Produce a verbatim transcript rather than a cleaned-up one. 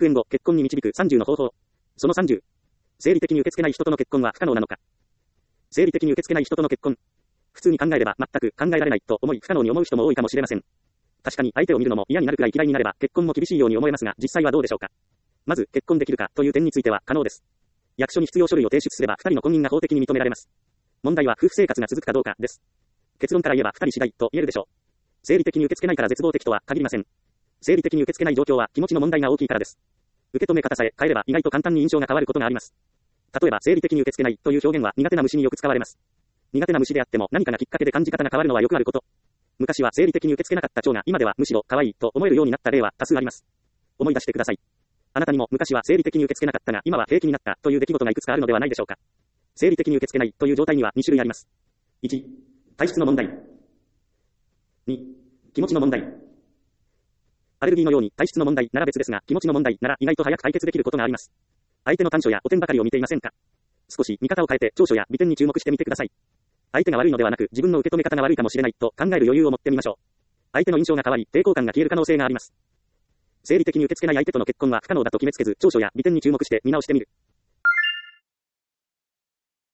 復縁後、結婚に導くさんじゅうの方法。そのさんじゅう。生理的に受け付けない人との結婚は不可能なのか。生理的に受け付けない人との結婚。普通に考えれば全く考えられないと思い不可能に思う人も多いかもしれません。確かに相手を見るのも嫌になるくらい嫌いになれば結婚も厳しいように思えますが、実際はどうでしょうか。まず、結婚できるかという点については可能です。役所に必要書類を提出すればふたりの婚姻が法的に認められます。問題は夫婦生活が続くかどうかです。結論から言えばふたり次第と言えるでしょう。生理的に受け付けないから絶望的とは限りません。生理的に受け付けない状況は気持ちの問題が大きいからです。受け止め方さえ変えれば意外と簡単に印象が変わることがあります。例えば生理的に受け付けないという表現は苦手な虫によく使われます。苦手な虫であっても何かがきっかけで感じ方が変わるのはよくあること。昔は生理的に受け付けなかった蝶が今ではむしろ可愛いと思えるようになった例は多数あります。思い出してください。あなたにも昔は生理的に受け付けなかったが今は平気になったという出来事がいくつかあるのではないでしょうか。生理的に受け付けないという状態にはに種類あります。いち、体質の問題。に、気持ちの問題。アレルギーのように体質の問題なら別ですが、気持ちの問題なら意外と早く解決できることがあります。相手の短所や汚点ばかりを見ていませんか。少し見方を変えて長所や美点に注目してみてください。相手が悪いのではなく自分の受け止め方が悪いかもしれないと考える余裕を持ってみましょう。相手の印象が変わり抵抗感が消える可能性があります。生理的に受け付けない相手との結婚は不可能だと決めつけず長所や美点に注目して見直してみる。